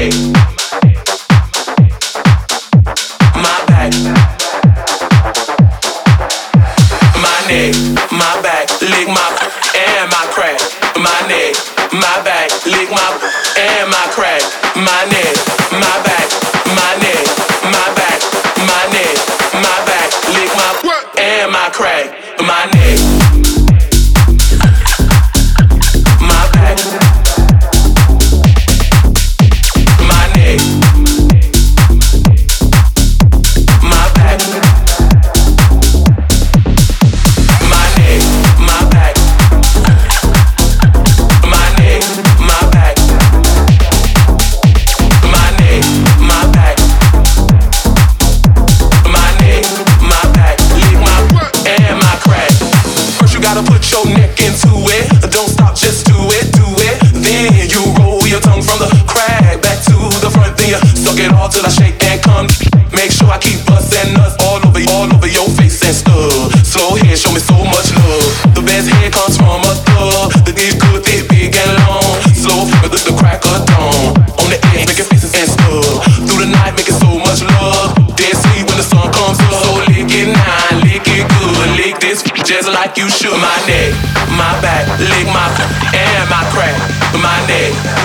neck, my back, my neck, my back, lick my and my crack, my neck, my back, lick my and my crack, my neck, my back, my neck, my back, my neck, my back, lick my and my crack, my neck, my back, my neck, my back, my neck, my back, my neck, my back, my neck, my back, my neck, my back, lick my and my crack. First you gotta put your neck into it. Don't stop, just do it, do it. Then you roll your tongue from the crack back to the front. Then you suck it all till I shake and come. Make sure I keep bustin' nuts all over your face and stuff. Slow head, show me so much love. The best head comes from a thug. The dick good, thick, big and long. Slow, but the crack of dawn. On the edge, making faces and stuff. Through the night, making so much love. Dead sleep when the sun comes up. So lick it now, lick it good. Lick this just like you should. My neck, my back, lick my and my crack. My neck,